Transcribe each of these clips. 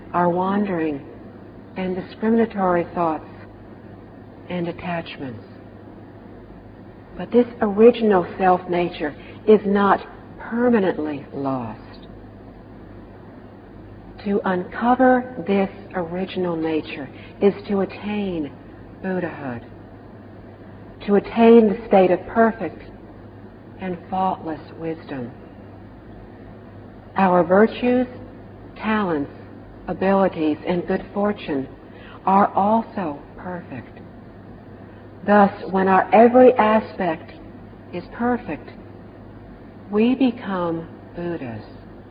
our wandering and discriminatory thoughts and attachments. But this original self-nature is not permanently lost. To uncover this original nature is to attain Buddhahood, to attain the state of perfect and faultless wisdom. Our virtues, talents, abilities, and good fortune are also perfect. Thus, when our every aspect is perfect, we become Buddhas.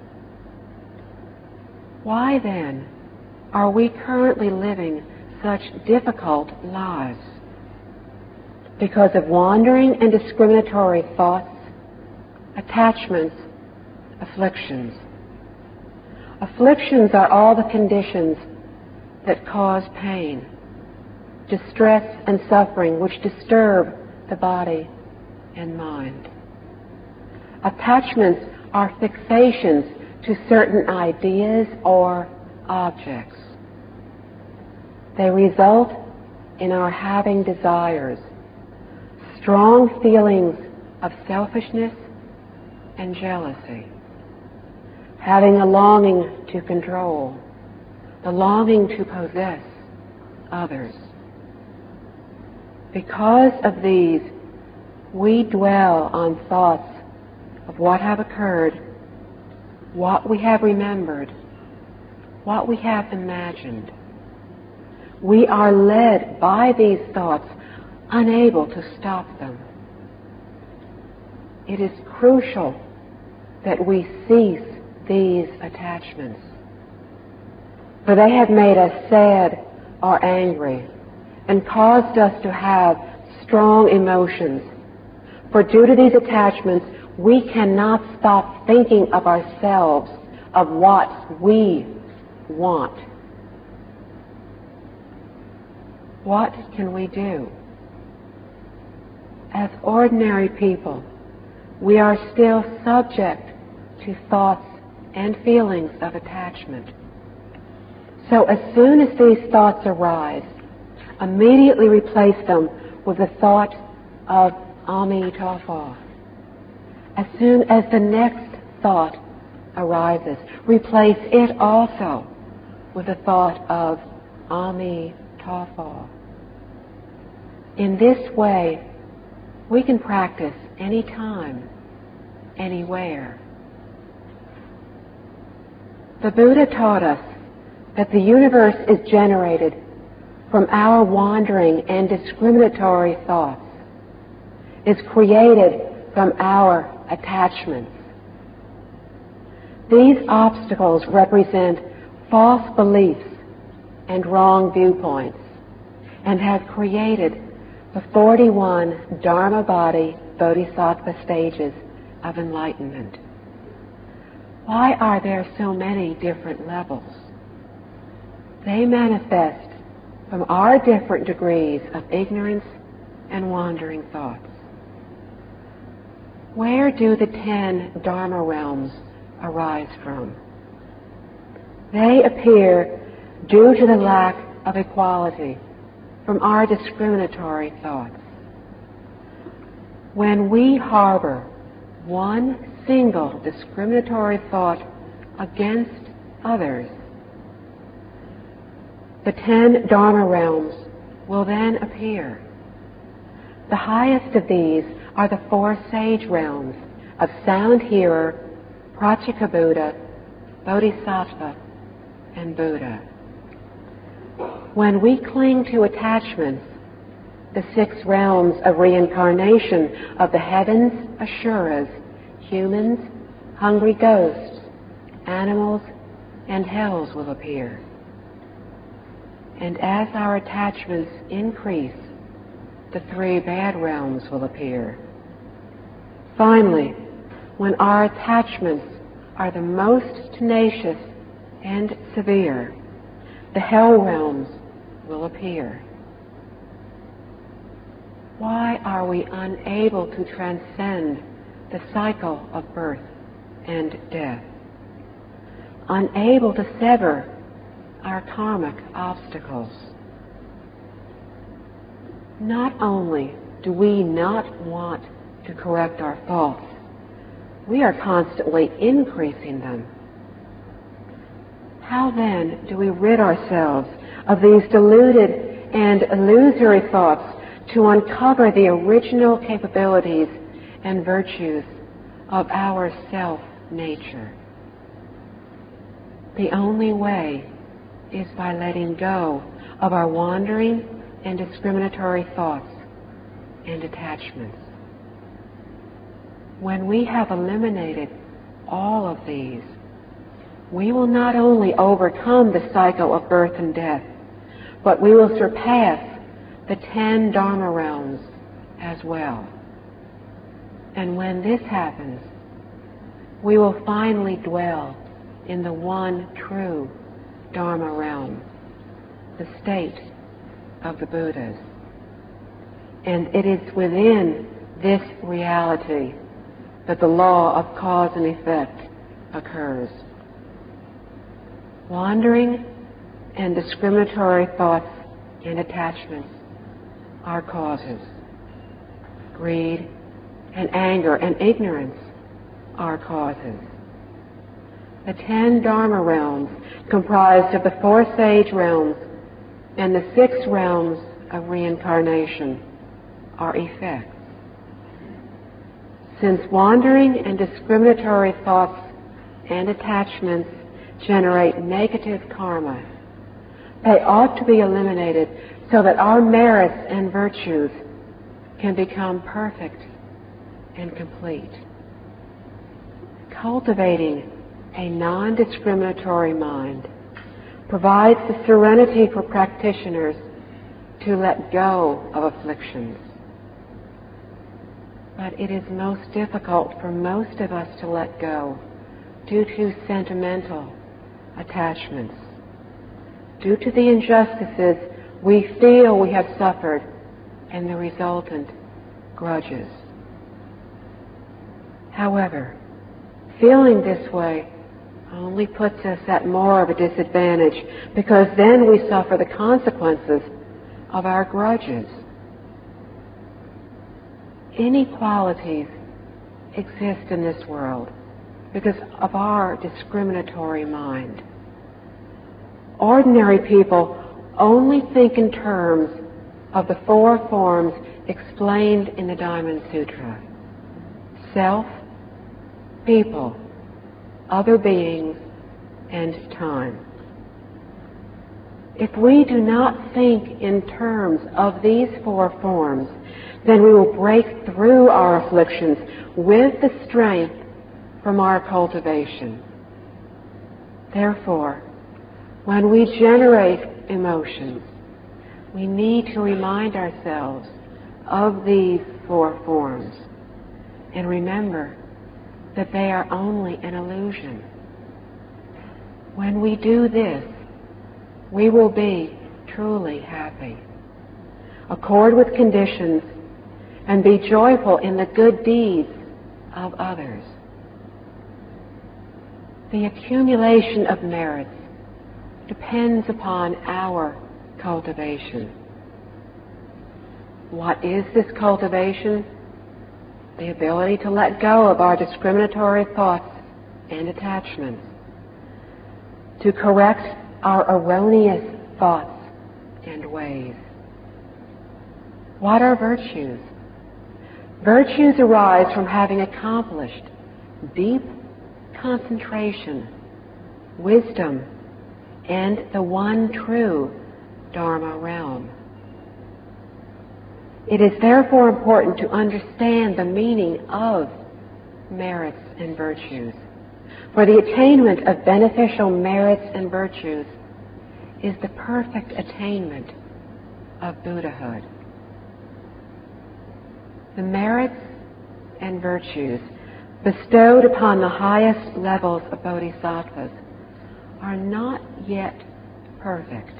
Why then are we currently living such difficult lives? Because of wandering and discriminatory thoughts, attachments, afflictions. Afflictions are all the conditions that cause pain, distress, and suffering which disturb the body and mind. Attachments are fixations to certain ideas or objects. They result in our having desires, strong feelings of selfishness and jealousy, having a longing to control, the longing to possess others. Because of these, we dwell on thoughts of what have occurred, what we have remembered, what we have imagined. We are led by these thoughts, unable to stop them. It is crucial that we cease these attachments, for they have made us sad or angry and caused us to have strong emotions. For due to these attachments, we cannot stop thinking of ourselves, of what we want. What can we do? As ordinary people, we are still subject to thoughts and feelings of attachment. So as soon as these thoughts arise, immediately replace them with the thought of Amitabha. As soon as the next thought arises, replace it also with the thought of Amitabha. In this way, we can practice anytime, anywhere. The Buddha taught us that the universe is generated from our wandering and discriminatory thoughts, is created from our attachments. These obstacles represent false beliefs and wrong viewpoints and have created the 41 Dharma Body Bodhisattva stages of enlightenment. Why are there so many different levels? They manifest from our different degrees of ignorance and wandering thoughts. Where do the 10 Dharma realms arise from? They appear due to the lack of equality from our discriminatory thoughts. When we harbor one single discriminatory thought against others, the 10 Dharma realms will then appear. The highest of these are the 4 sage realms of sound hearer, Pratyekabuddha, Bodhisattva, and Buddha. When we cling to attachments, the 6 realms of reincarnation of the heavens, Asuras, humans, hungry ghosts, animals, and hells will appear. And as our attachments increase, the 3 bad realms will appear. Finally, when our attachments are the most tenacious and severe, the hell realms will appear. Why are we unable to transcend the cycle of birth and death? Unable to sever our karmic obstacles. Not only do we not want to correct our faults, we are constantly increasing them. How then do we rid ourselves of these deluded and illusory thoughts to uncover the original capabilities and virtues of our self-nature? The only way is by letting go of our wandering and discriminatory thoughts and attachments. When we have eliminated all of these, we will not only overcome the cycle of birth and death, but we will surpass the 10 Dharma realms as well. And when this happens, we will finally dwell in the one true Dharma realm, the state of the Buddhas. And it is within this reality that the law of cause and effect occurs. Wandering and discriminatory thoughts and attachments are causes. Greed and anger and ignorance are causes. The 10 Dharma realms, comprised of the 4 sage realms and the 6 realms of reincarnation, are effects. Since wandering and discriminatory thoughts and attachments generate negative karma, they ought to be eliminated so that our merits and virtues can become perfect and complete. Cultivating a non-discriminatory mind provides the serenity for practitioners to let go of afflictions. But it is most difficult for most of us to let go due to sentimental attachments, due to the injustices we feel we have suffered and the resultant grudges. However, feeling this way only puts us at more of a disadvantage, because then we suffer the consequences of our grudges. Inequalities exist in this world because of our discriminatory mind. Ordinary people only think in terms of the 4 forms explained in the Diamond Sutra: self, people, other beings, and time. If we do not think in terms of these 4 forms, then we will break through our afflictions with the strength from our cultivation. Therefore, when we generate emotions, we need to remind ourselves of these 4 forms and remember that they are only an illusion. When we do this, we will be truly happy, accord with conditions, and be joyful in the good deeds of others. The accumulation of merits depends upon our cultivation. What is this cultivation? The ability to let go of our discriminatory thoughts and attachments, to correct our erroneous thoughts and ways. What are virtues? Virtues arise from having accomplished deep concentration, wisdom, and the one true Dharma realm. It is therefore important to understand the meaning of merits and virtues. For the attainment of beneficial merits and virtues is the perfect attainment of Buddhahood. The merits and virtues bestowed upon the highest levels of bodhisattvas are not yet perfect.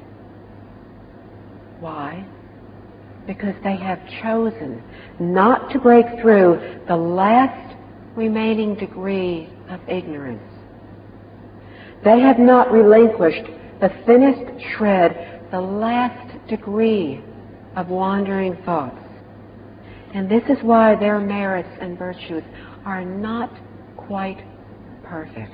Why? Because they have chosen not to break through the last remaining degree of ignorance. They have not relinquished the thinnest shred, the last degree of wandering thoughts. And this is why their merits and virtues are not quite perfect.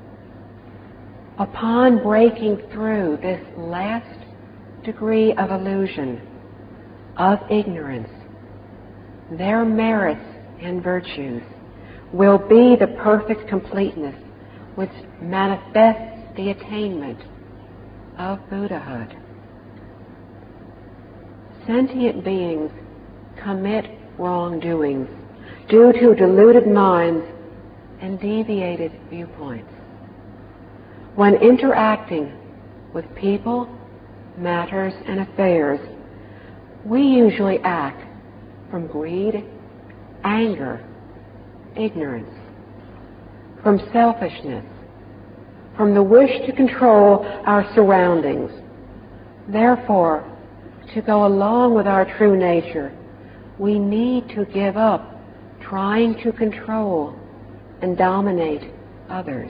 Upon breaking through this last degree of illusion, of ignorance, their merits and virtues will be the perfect completeness which manifests the attainment of Buddhahood. Sentient beings commit wrongdoings due to deluded minds and deviated viewpoints. When interacting with people, matters, and affairs, we usually act from greed, anger, ignorance, from selfishness, from the wish to control our surroundings. Therefore, to go along with our true nature, we need to give up trying to control and dominate others.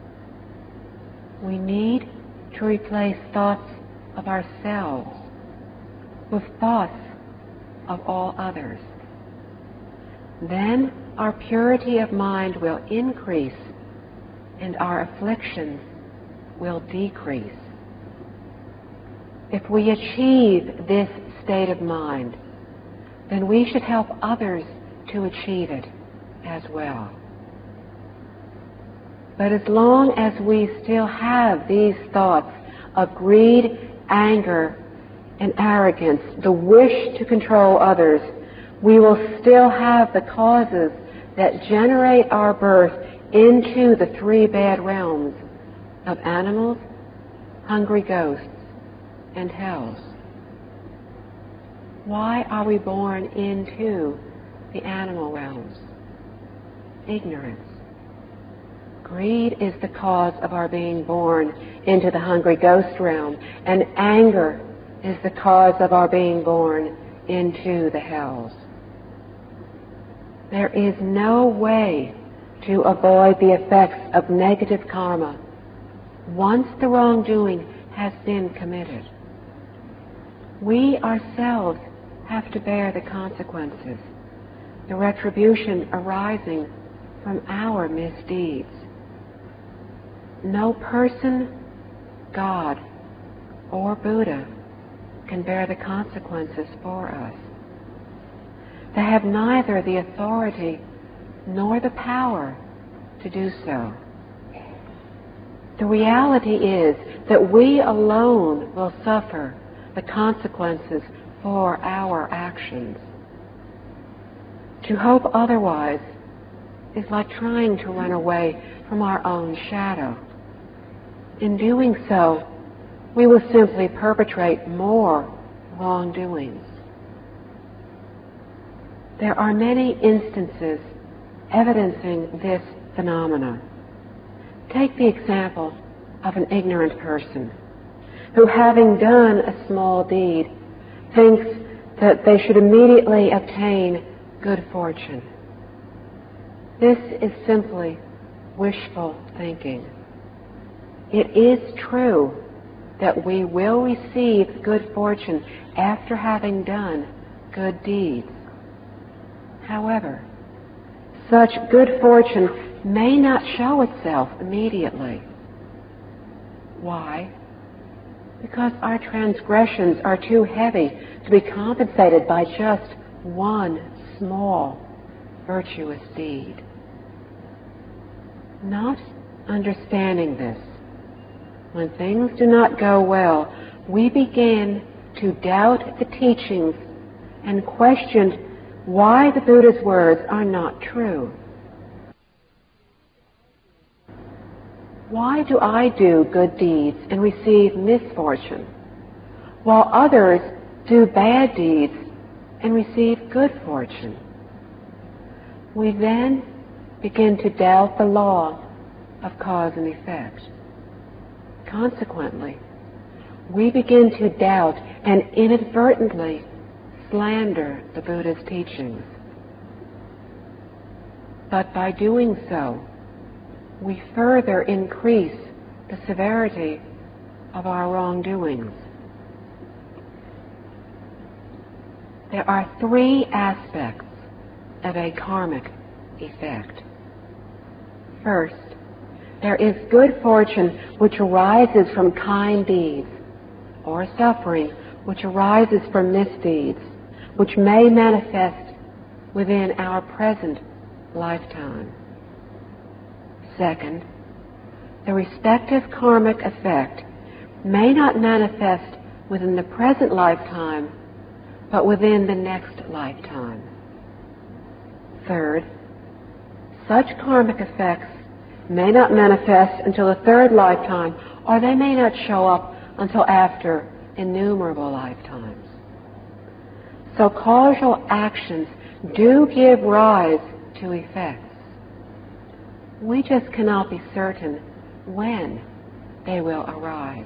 We need to replace thoughts of ourselves with thoughts of all others. Then our purity of mind will increase and our afflictions will decrease. If we achieve this state of mind, then we should help others to achieve it as well. But as long as we still have these thoughts of greed, anger, and arrogance, the wish to control others, we will still have the causes that generate our birth into the three bad realms of animals, hungry ghosts, and hells. Why are we born into the animal realms? Ignorance. Greed is the cause of our being born into the hungry ghost realm, and anger is the cause of our being born into the hells. There is no way to avoid the effects of negative karma once the wrongdoing has been committed. We ourselves have to bear the consequences, the retribution arising from our misdeeds. No person, God, or Buddha can bear the consequences for us. They have neither the authority nor the power to do so. The reality is that we alone will suffer the consequences for our actions. To hope otherwise is like trying to run away from our own shadow. In doing so, we will simply perpetrate more wrongdoings. There are many instances evidencing this phenomena. Take the example of an ignorant person who, having done a small deed, thinks that they should immediately obtain good fortune. This is simply wishful thinking. It is true that we will receive good fortune after having done good deeds. However, such good fortune may not show itself immediately. Why? Because our transgressions are too heavy to be compensated by just one small virtuous deed. Not understanding this, when things do not go well, we begin to doubt the teachings and question why the Buddha's words are not true. Why do I do good deeds and receive misfortune, while others do bad deeds and receive good fortune? We then begin to doubt the law of cause and effect. Consequently, we begin to doubt and inadvertently slander the Buddha's teachings. But by doing so, we further increase the severity of our wrongdoings. There are three aspects of a karmic effect. First, there is good fortune which arises from kind deeds, or suffering which arises from misdeeds, which may manifest within our present lifetime. Second, the respective karmic effect may not manifest within the present lifetime, but within the next lifetime. Third, such karmic effects may not manifest until the third lifetime, or they may not show up until after innumerable lifetimes. So causal actions do give rise to effects. We just cannot be certain when they will arise.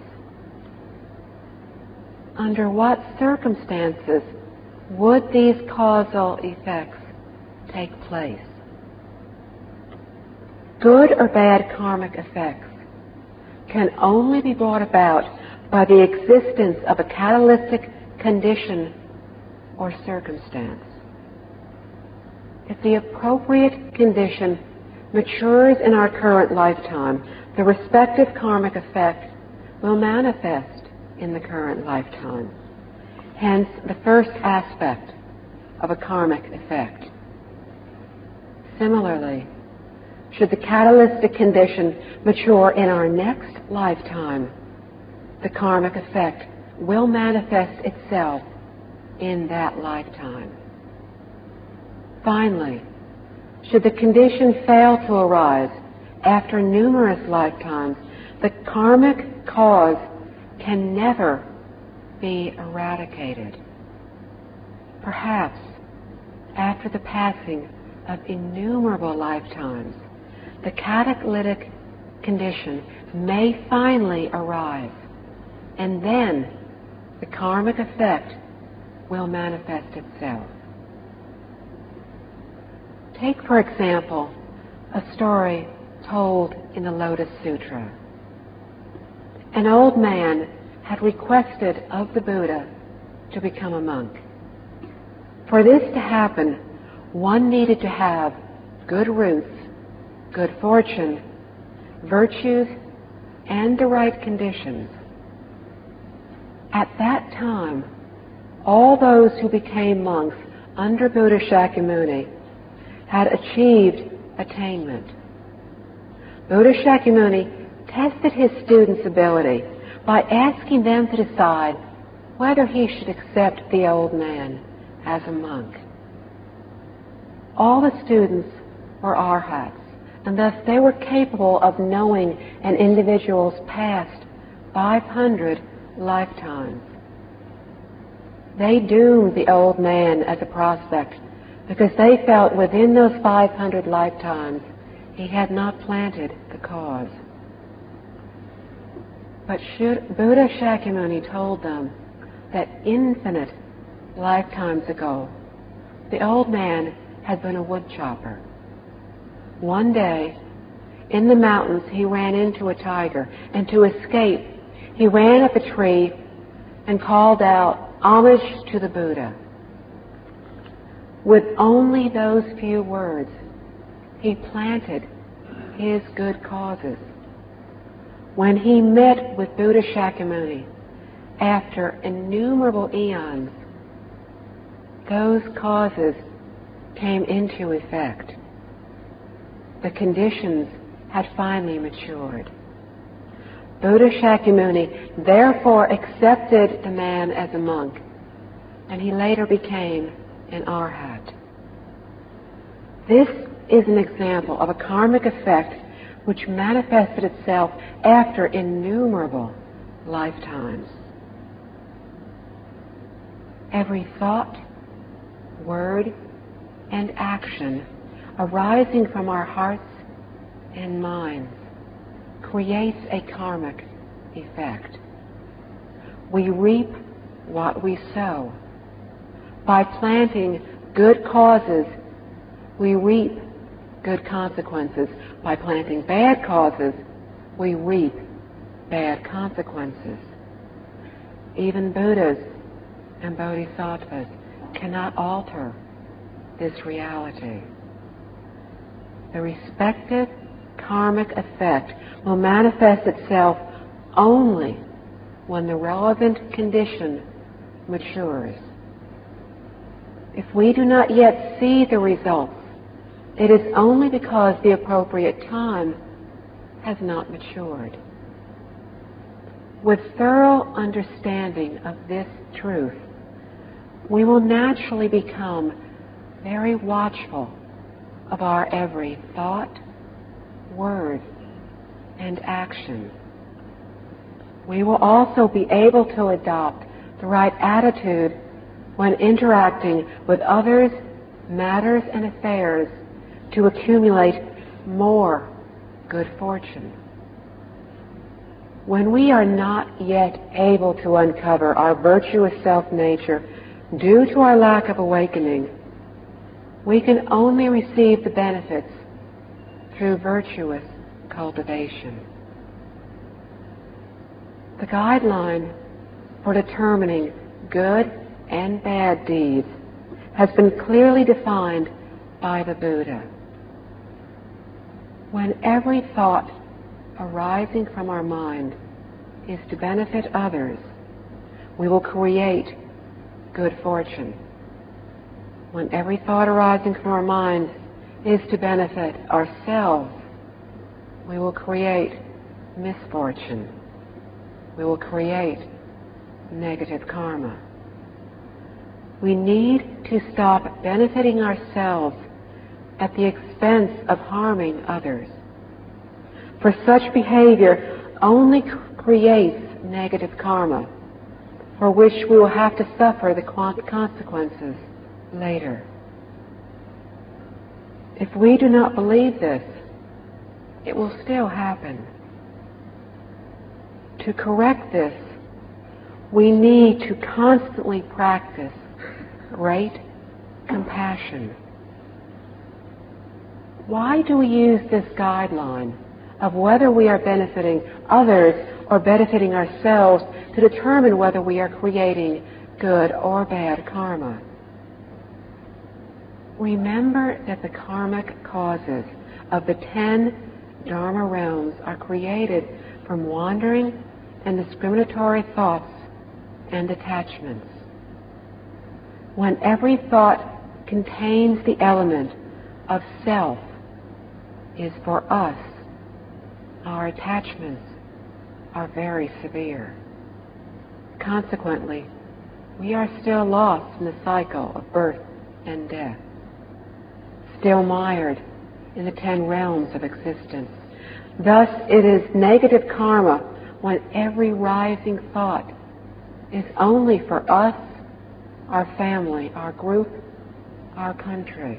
Under what circumstances would these causal effects take place? Good or bad karmic effects can only be brought about by the existence of a catalytic condition or circumstance. If the appropriate condition matures in our current lifetime, the respective karmic effect will manifest in the current lifetime. Hence, the first aspect of a karmic effect. Similarly, should the catalytic condition mature in our next lifetime, the karmic effect will manifest itself in that lifetime. Finally, should the condition fail to arise after numerous lifetimes, the karmic cause can never be eradicated. Perhaps after the passing of innumerable lifetimes, the catalytic condition may finally arise, and then the karmic effect will manifest itself. Take, for example, a story told in the Lotus Sutra. An old man had requested of the Buddha to become a monk. For this to happen, one needed to have good roots, good fortune, virtues, and the right conditions. At that time, all those who became monks under Buddha Shakyamuni had achieved attainment. Buddha Shakyamuni tested his students' ability by asking them to decide whether he should accept the old man as a monk. All the students were arhats, and thus they were capable of knowing an individual's past 500 lifetimes. They doomed the old man as a prospect because they felt within those 500 lifetimes he had not planted the cause. But Buddha Shakyamuni told them that infinite lifetimes ago, the old man had been a woodchopper. One day, in the mountains, he ran into a tiger, and to escape, he ran up a tree and called out, "Homage to the Buddha." With only those few words, he planted his good causes. When he met with Buddha Shakyamuni, after innumerable eons, those causes came into effect. The conditions had finally matured. Buddha Shakyamuni therefore accepted the man as a monk, and he later became an arhat. This is an example of a karmic effect which manifested itself after innumerable lifetimes. Every thought, word, and action arising from our hearts and minds creates a karmic effect. We reap what we sow. By planting good causes, we reap good consequences. By planting bad causes, we reap bad consequences. Even Buddhas and Bodhisattvas cannot alter this reality. The respective karmic effect will manifest itself only when the relevant condition matures. If we do not yet see the results, it is only because the appropriate time has not matured. With thorough understanding of this truth, we will naturally become very watchful of our every thought, word, and action. We will also be able to adopt the right attitude when interacting with others, matters, and affairs to accumulate more good fortune. When we are not yet able to uncover our virtuous self-nature due to our lack of awakening, we can only receive the benefits through virtuous cultivation. The guideline for determining good and bad deeds has been clearly defined by the Buddha. When every thought arising from our mind is to benefit others, we will create good fortune. When every thought arising from our mind is to benefit ourselves, we will create misfortune. We will create negative karma. We need to stop benefiting ourselves at the expense of harming others. For such behavior only creates negative karma, for which we will have to suffer the consequences later. If we do not believe this, it will still happen. To correct this, we need to constantly practice great compassion. Why do we use this guideline of whether we are benefiting others or benefiting ourselves to determine whether we are creating good or bad karma? Remember that the karmic causes of the 10 Dharma realms are created from wandering and discriminatory thoughts and attachments. When every thought contains the element of self is for us, our attachments are very severe. Consequently, we are still lost in the cycle of birth and death, still mired in the 10 realms of existence. Thus, it is negative karma when every rising thought is only for us, our family, our group, our country.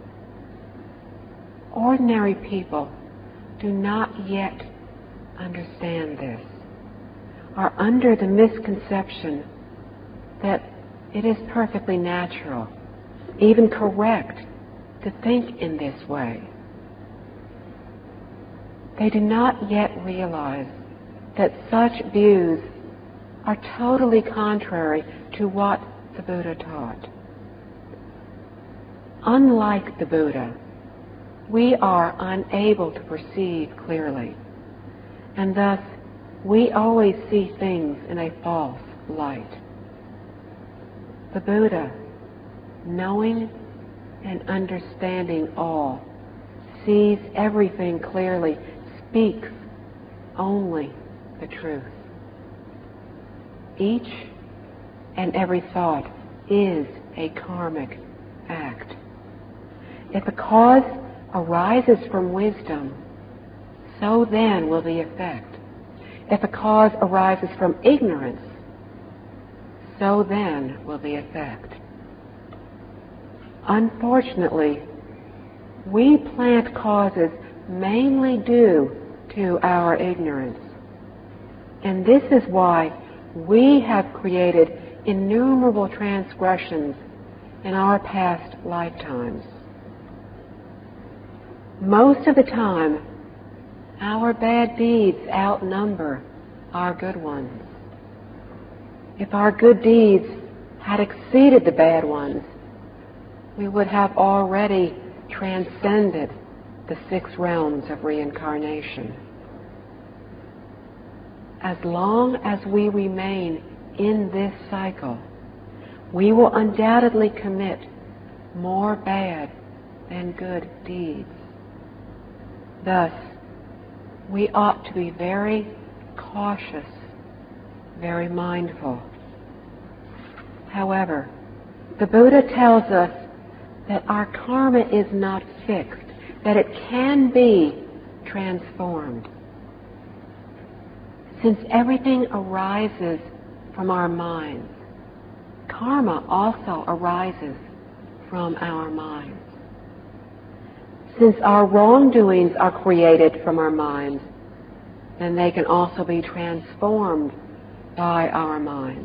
Ordinary people do not yet understand this, are under the misconception that it is perfectly natural, even correct, to think in this way. They do not yet realize that such views are totally contrary to what the Buddha taught. Unlike the Buddha, we are unable to perceive clearly, and thus we always see things in a false light. The Buddha, knowing and understanding all, sees everything clearly, speaks only the truth. Each and every thought is a karmic act. If a cause arises from wisdom, so then will the effect. If a cause arises from ignorance, so then will the effect. Unfortunately, we plant causes mainly due to our ignorance. And this is why we have created innumerable transgressions in our past lifetimes. Most of the time, our bad deeds outnumber our good ones. If our good deeds had exceeded the bad ones, we would have already transcended the 6 realms of reincarnation. As long as we remain in this cycle, we will undoubtedly commit more bad than good deeds. Thus, we ought to be very cautious, very mindful. However, the Buddha tells us that our karma is not fixed, that it can be transformed. Since everything arises from our minds, karma also arises from our minds. Since our wrongdoings are created from our minds, then they can also be transformed by our minds.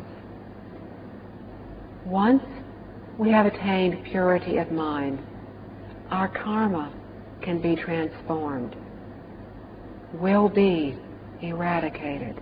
Once we have attained purity of mind, our karma can be transformed, will be eradicated.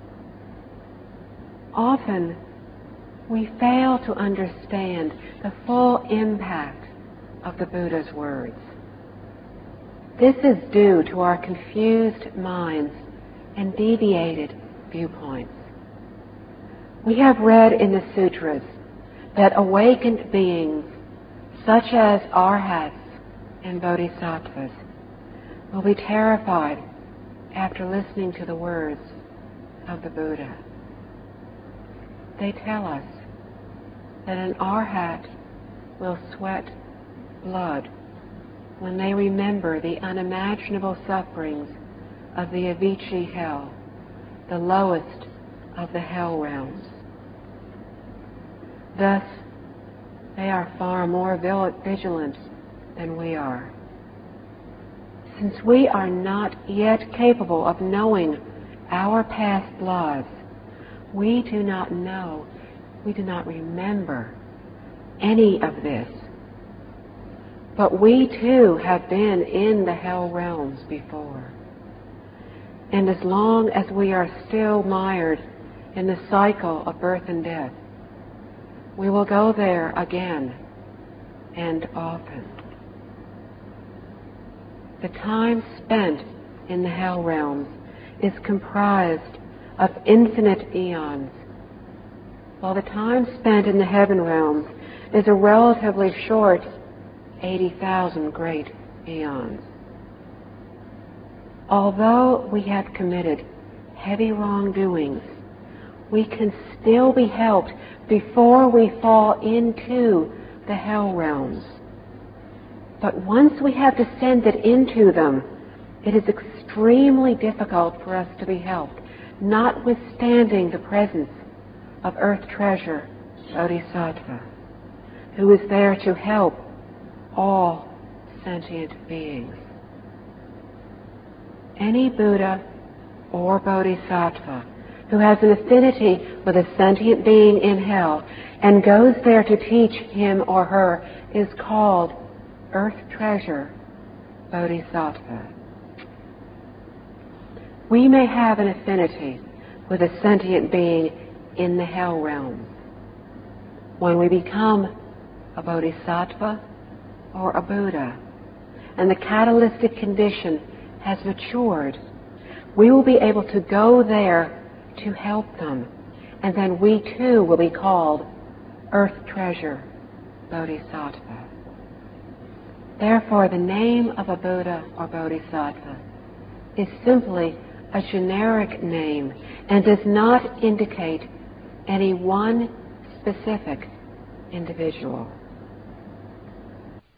Often, we fail to understand the full impact of the Buddha's words. This is due to our confused minds and deviated viewpoints. We have read in the sutras that awakened beings, such as arhats and bodhisattvas, will be terrified after listening to the words of the Buddha. They tell us that an arhat will sweat blood when they remember the unimaginable sufferings of the Avicii hell, the lowest of the hell realms. Thus, they are far more vigilant than we are. Since we are not yet capable of knowing our past lives, we do not know, we do not remember any of this. But we too have been in the hell realms before. And as long as we are still mired in the cycle of birth and death, we will go there again and often. The time spent in the hell realms is comprised of infinite eons, while the time spent in the heaven realms is a relatively short 80,000 great eons. Although we have committed heavy wrongdoings, we can still be helped before we fall into the hell realms. But once we have descended into them, it is extremely difficult for us to be helped, notwithstanding the presence of Earth Treasure Bodhisattva, who is there to help all sentient beings. Any Buddha or Bodhisattva who has an affinity with a sentient being in hell and goes there to teach him or her is called Earth Treasure Bodhisattva. We may have an affinity with a sentient being in the hell realm. When we become a Bodhisattva or a Buddha, and the catalytic condition has matured, we will be able to go there to help them, and then we too will be called Earth Treasure Bodhisattva. Therefore, the name of a Buddha or Bodhisattva is simply a generic name and does not indicate any one specific individual.